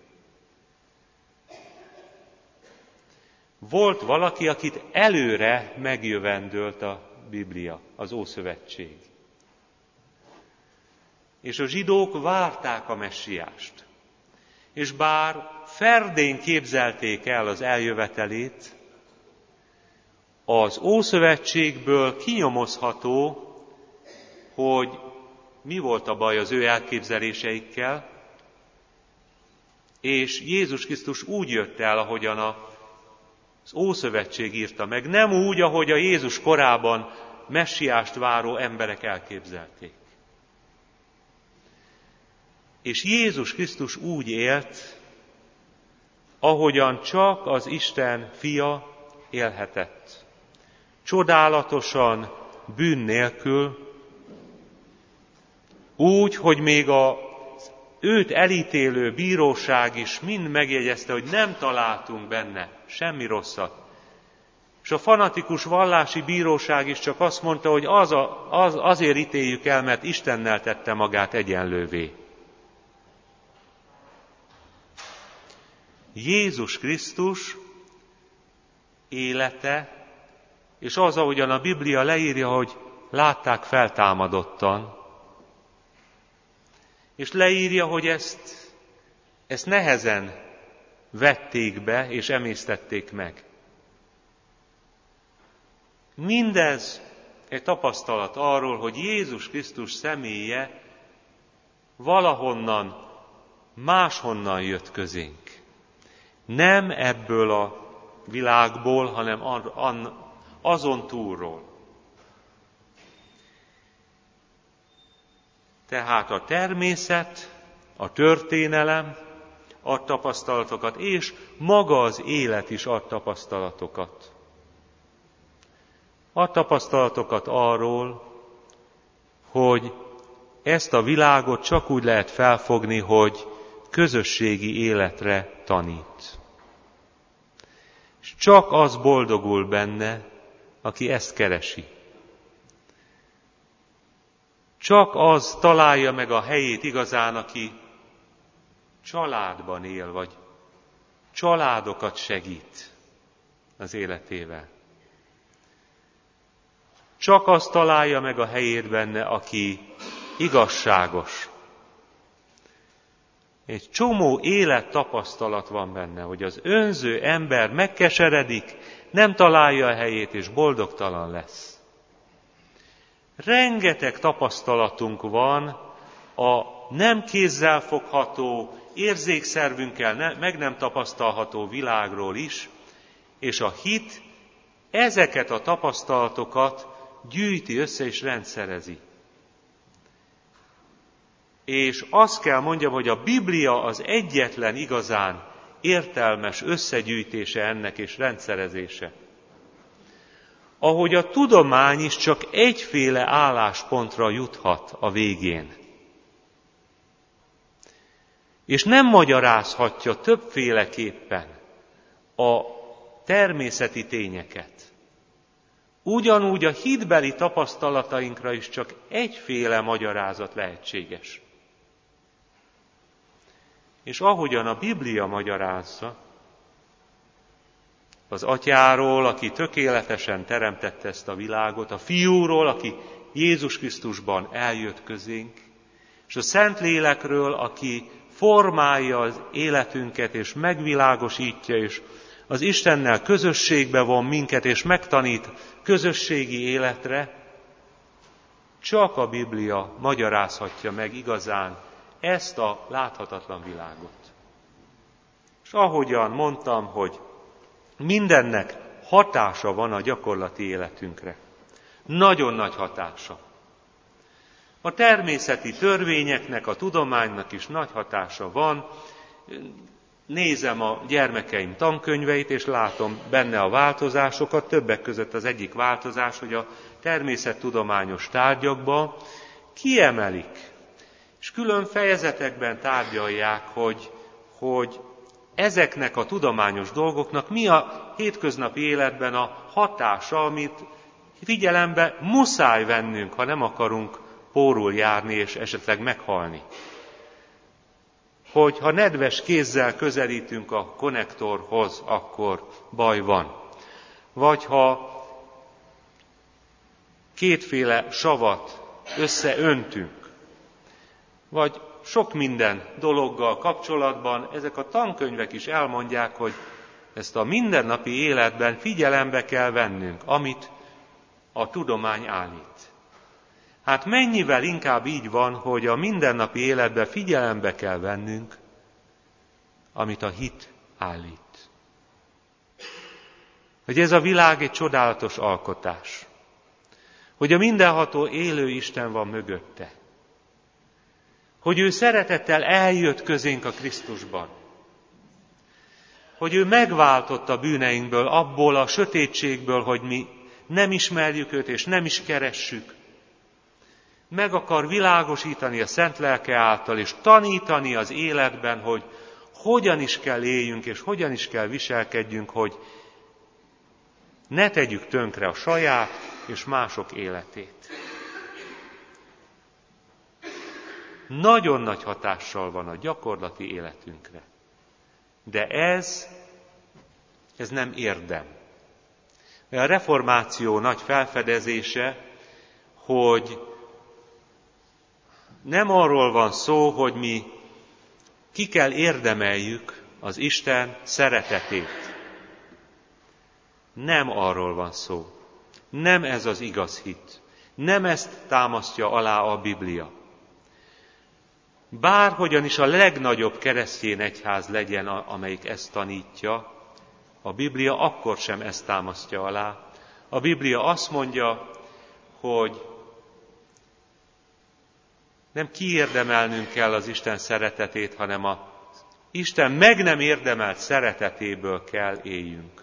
Volt valaki, akit előre megjövendölt a Biblia, az Ószövetség. És a zsidók várták a messiást. És bár ferdén képzelték el az eljövetelét, az Ószövetségből kinyomozható, hogy mi volt a baj az ő elképzeléseikkel, és Jézus Krisztus úgy jött el, ahogyan az Ószövetség írta meg, nem úgy, ahogy a Jézus korában messiást váró emberek elképzelték. És Jézus Krisztus úgy élt, ahogyan csak az Isten fia élhetett. Csodálatosan, bűn nélkül, úgy, hogy még az őt elítélő bíróság is mind megjegyezte, hogy nem találtunk benne semmi rosszat. És a fanatikus vallási bíróság is csak azt mondta, hogy azért ítéljük el, mert Istennel tette magát egyenlővé. Jézus Krisztus élete, és az, ahogyan a Biblia leírja, hogy látták feltámadottan, és leírja, hogy ezt nehezen vették be, és emésztették meg. Mindez egy tapasztalat arról, hogy Jézus Krisztus személye valahonnan, máshonnan jött közénk. Nem ebből a világból, hanem azon túlról. Tehát a természet, a történelem ad tapasztalatokat, és maga az élet is ad tapasztalatokat. Ad tapasztalatokat arról, hogy ezt a világot csak úgy lehet felfogni, hogy közösségi életre tanít. És csak az boldogul benne, aki ezt keresi. Csak az találja meg a helyét igazán, aki családban él, vagy családokat segít az életével. Csak az találja meg a helyét benne, aki igazságos. Egy csomó élettapasztalat van benne, hogy az önző ember megkeseredik, nem találja a helyét, és boldogtalan lesz. Rengeteg tapasztalatunk van a nem kézzel fogható, érzékszervünkkel meg nem tapasztalható világról is, és a hit ezeket a tapasztalatokat gyűjti össze és rendszerezi. És azt kell mondjam, hogy a Biblia az egyetlen igazán értelmes összegyűjtése ennek és rendszerezése. Ahogy a tudomány is csak egyféle álláspontra juthat a végén. És nem magyarázhatja többféleképpen a természeti tényeket. Ugyanúgy a hitbeli tapasztalatainkra is csak egyféle magyarázat lehetséges. És ahogyan a Biblia magyarázza, az Atyáról, aki tökéletesen teremtette ezt a világot, a Fiúról, aki Jézus Krisztusban eljött közénk, és a Szentlélekről, aki formálja az életünket, és megvilágosítja, és az Istennel közösségbe von minket, és megtanít közösségi életre, csak a Biblia magyarázhatja meg igazán ezt a láthatatlan világot. És ahogyan mondtam, hogy mindennek hatása van a gyakorlati életünkre. Nagyon nagy hatása. A természeti törvényeknek, a tudománynak is nagy hatása van. Nézem a gyermekeim tankönyveit, és látom benne a változásokat. Többek között az egyik változás, hogy a természettudományos tárgyakban kiemelik, és külön fejezetekben tárgyalják, hogy ezeknek a tudományos dolgoknak mi a hétköznapi életben a hatása, amit figyelembe muszáj vennünk, ha nem akarunk pórul járni és esetleg meghalni. Hogy ha nedves kézzel közelítünk a konnektorhoz, akkor baj van. Vagy ha kétféle savat összeöntünk, vagy sok minden dologgal kapcsolatban ezek a tankönyvek is elmondják, hogy ezt a mindennapi életben figyelembe kell vennünk, amit a tudomány állít. Hát mennyivel inkább így van, hogy a mindennapi életben figyelembe kell vennünk, amit a hit állít. Hogy ez a világ egy csodálatos alkotás. Hogy a mindenható élő Isten van mögötte. Hogy ő szeretettel eljött közénk a Krisztusban. Hogy ő megváltott a bűneinkből, abból a sötétségből, hogy mi nem ismerjük őt és nem is keressük. Meg akar világosítani a Szent Lelke által, és tanítani az életben, hogy hogyan is kell éljünk, és hogyan is kell viselkedjünk, hogy ne tegyük tönkre a saját és mások életét. Nagyon nagy hatással van a gyakorlati életünkre. De ez nem érdem. A reformáció nagy felfedezése, hogy nem arról van szó, hogy mi ki kell érdemeljük az Isten szeretetét. Nem arról van szó. Nem ez az igaz hit. Nem ezt támasztja alá a Biblia. Bárhogyan is a legnagyobb keresztény egyház legyen, amelyik ezt tanítja, a Biblia akkor sem ezt támasztja alá. A Biblia azt mondja, hogy nem kiérdemelnünk kell az Isten szeretetét, hanem az Isten meg nem érdemelt szeretetéből kell éljünk.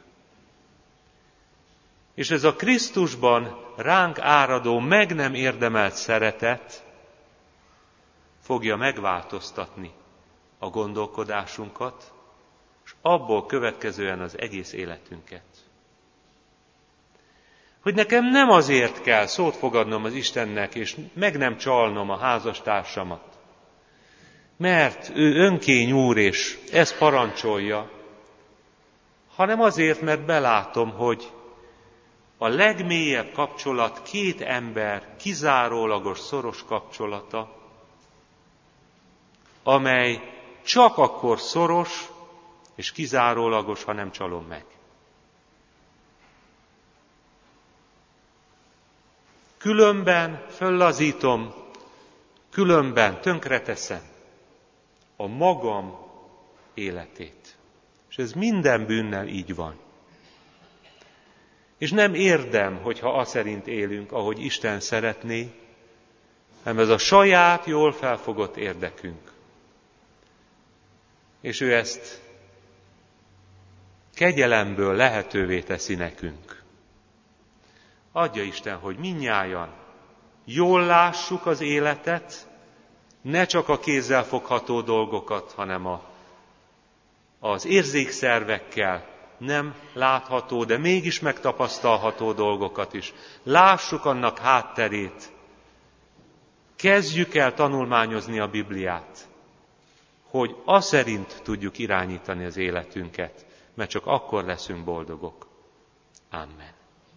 És ez a Krisztusban ránk áradó, meg nem érdemelt szeretet fogja megváltoztatni a gondolkodásunkat, és abból következően az egész életünket. Hogy nekem nem azért kell szót fogadnom az Istennek, és meg nem csalnom a házastársamat, mert ő önkény úr, és ezt parancsolja, hanem azért, mert belátom, hogy a legmélyebb kapcsolat két ember kizárólagos, szoros kapcsolata, amely csak akkor szoros és kizárólagos, ha nem csalom meg. Különben föllazítom, különben tönkreteszem a magam életét. És ez minden bűnnel így van. És nem érdem, hogyha azt szerint élünk, ahogy Isten szeretné, hanem ez a saját, jól felfogott érdekünk. És ő ezt kegyelemből lehetővé teszi nekünk. Adja Isten, hogy mindnyájan jól lássuk az életet, ne csak a kézzel fogható dolgokat, hanem az érzékszervekkel nem látható, de mégis megtapasztalható dolgokat is. Lássuk annak hátterét. Kezdjük el tanulmányozni a Bibliát, hogy az szerint tudjuk irányítani az életünket, mert csak akkor leszünk boldogok. Amen.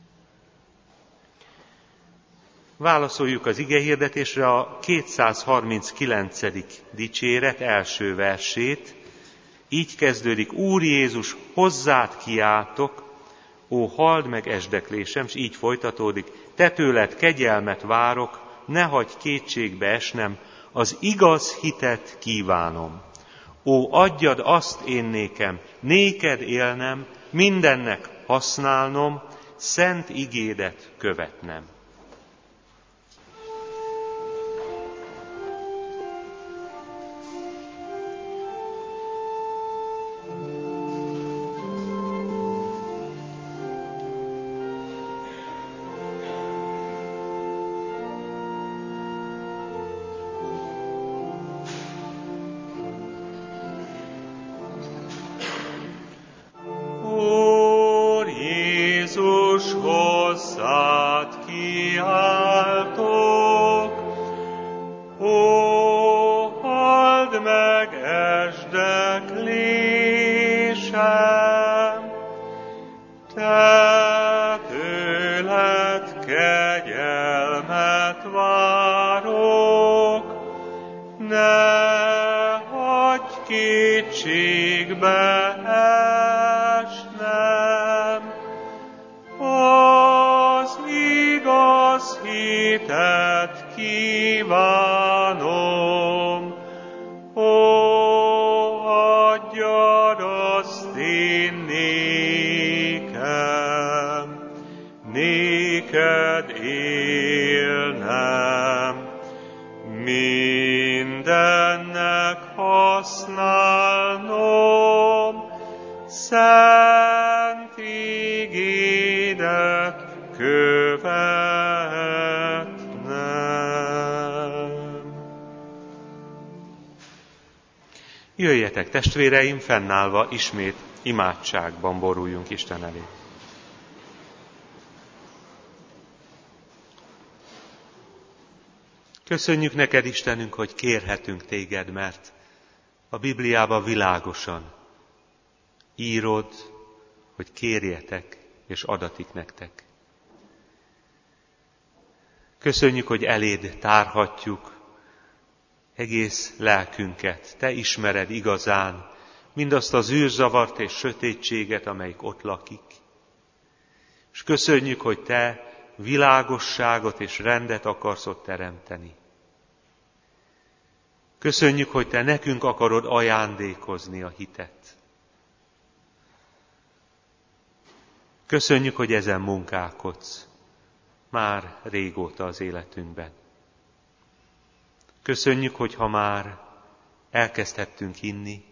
Válaszoljuk az igehirdetésre a 239. dicséret első versét. Így kezdődik: Úr Jézus, hozzád kiáltok, ó, halld meg esdeklésem, és így folytatódik: te tőled kegyelmet várok, ne hagyj kétségbe esnem, az igaz hitet kívánom. Ó, adjad azt én nékem, néked élnem, mindennek használnom, szent igédet követnem. Hozzád kiáltok, ó, halld meg esdeklésem, te tőled kegyelmet várok, ne hagyj kétségbe esnem, az igaz hitet kívánom, ó, adjad azt én nékem, néked élnem, mindennek használnom, szent igédet követnem. Jöjjetek, testvéreim, fennállva ismét imádságban boruljunk Isten elé. Köszönjük neked, Istenünk, hogy kérhetünk téged, mert a Bibliában világosan írod, hogy kérjetek, és adatik nektek. Köszönjük, hogy eléd tárhatjuk egész lelkünket. Te ismered igazán mindazt az űrzavart és sötétséget, amelyik ott lakik. És köszönjük, hogy te világosságot és rendet akarsz ott teremteni. Köszönjük, hogy te nekünk akarod ajándékozni a hitet. Köszönjük, hogy ezen munkálkodsz már régóta az életünkben. Köszönjük, hogy ha már elkezdhettünk hinni,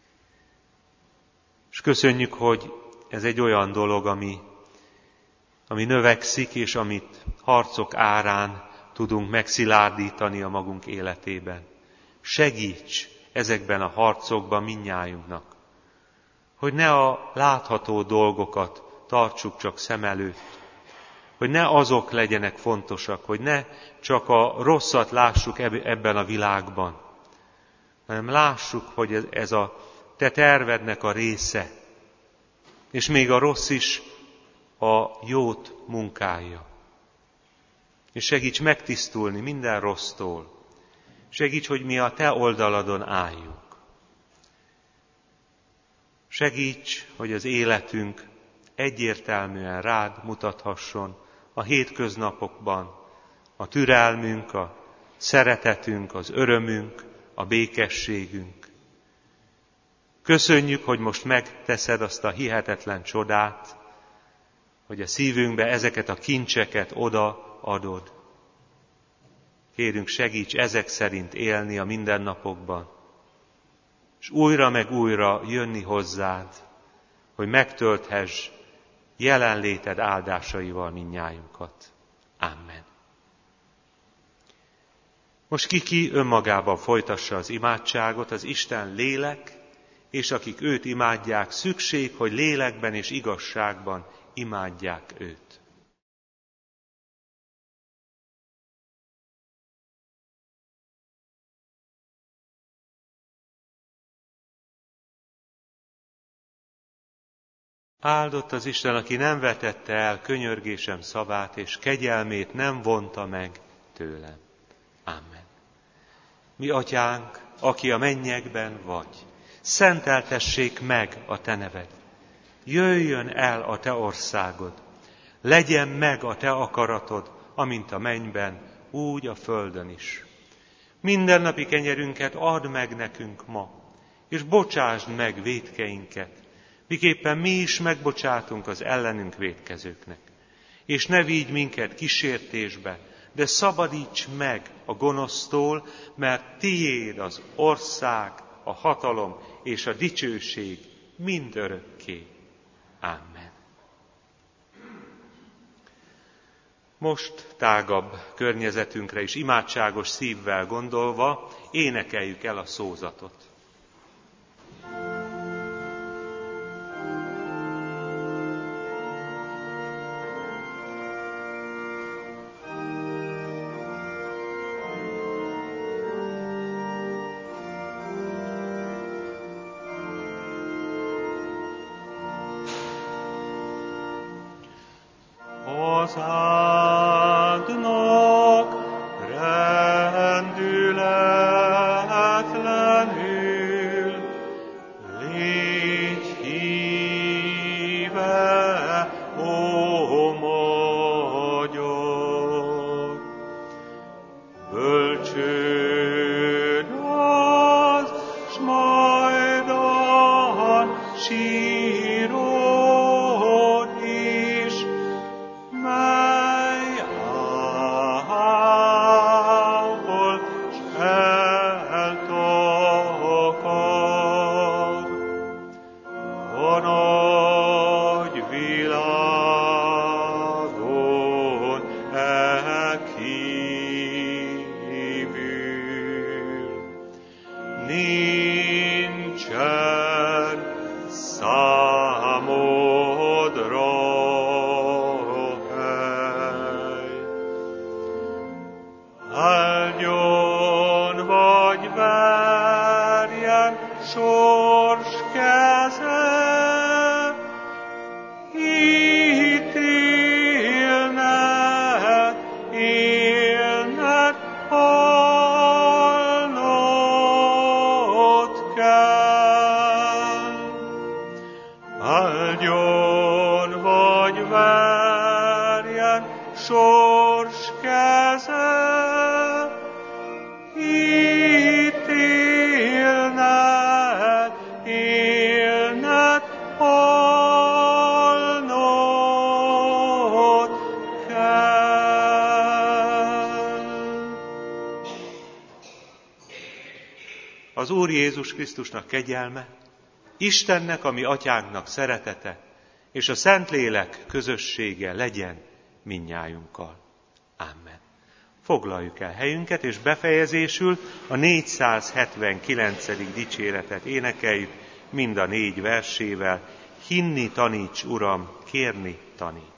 és köszönjük, hogy ez egy olyan dolog, ami növekszik, és amit harcok árán tudunk megszilárdítani a magunk életében. Segíts ezekben a harcokban mindnyájunknak, hogy ne a látható dolgokat tartsuk csak szem előtt, hogy ne azok legyenek fontosak, hogy ne csak a rosszat lássuk ebben a világban, hanem lássuk, hogy ez a te tervednek a része, és még a rossz is a jót munkálja. És segíts megtisztulni minden rossztól. Segíts, hogy mi a te oldaladon álljunk. Segíts, hogy az életünk egyértelműen rád mutathasson a hétköznapokban, a türelmünk, a szeretetünk, az örömünk, a békességünk. Köszönjük, hogy most megteszed azt a hihetetlen csodát, hogy a szívünkbe ezeket a kincseket odaadod. Kérünk, segíts ezek szerint élni a mindennapokban, és újra meg újra jönni hozzád, hogy megtölthess jelenléted áldásaival mindnyájunkat. Amen. Most ki önmagában folytassa az imádságot, az Isten lélek, és akik őt imádják, szükség, hogy lélekben és igazságban imádják őt. Áldott az Isten, aki nem vetette el könyörgésem szavát, és kegyelmét nem vonta meg tőlem. Amen. Mi atyánk, aki a mennyekben vagy, szenteltessék meg a te neved. Jöjjön el a te országod, legyen meg a te akaratod, amint a mennyben, úgy a földön is. Mindennapi kenyerünket add meg nekünk ma, és bocsásd meg vétkeinket, miképpen mi is megbocsátunk az ellenünk vétkezőknek. És ne vigy minket kísértésbe, de szabadíts meg a gonosztól, mert tiéd az ország, a hatalom és a dicsőség mindörökké. Amen. Most tágabb környezetünkre is imádságos szívvel gondolva énekeljük el a szózatot. Az áldnak rendületlenül légy híve, ó magyar. Bölcsőd az, s majdan sírod is, mely ahol s eltakar. A nagy világon kívül nincsen számodra hely. Áldjon vagy verjen sors keze, ítélned, élned, halnod kell. Áldjon vagy verjen sors keze, ítélned, élned, halnod kell. Az Úr Jézus Krisztusnak kegyelme, Istennek, a mi atyánknak szeretete, és a Szentlélek közössége legyen mindnyájunkkal. Amen. Foglaljuk el helyünket, és befejezésül a 479. dicséretet énekeljük mind a 4 versével. Hinni taníts, Uram, kérni taníts.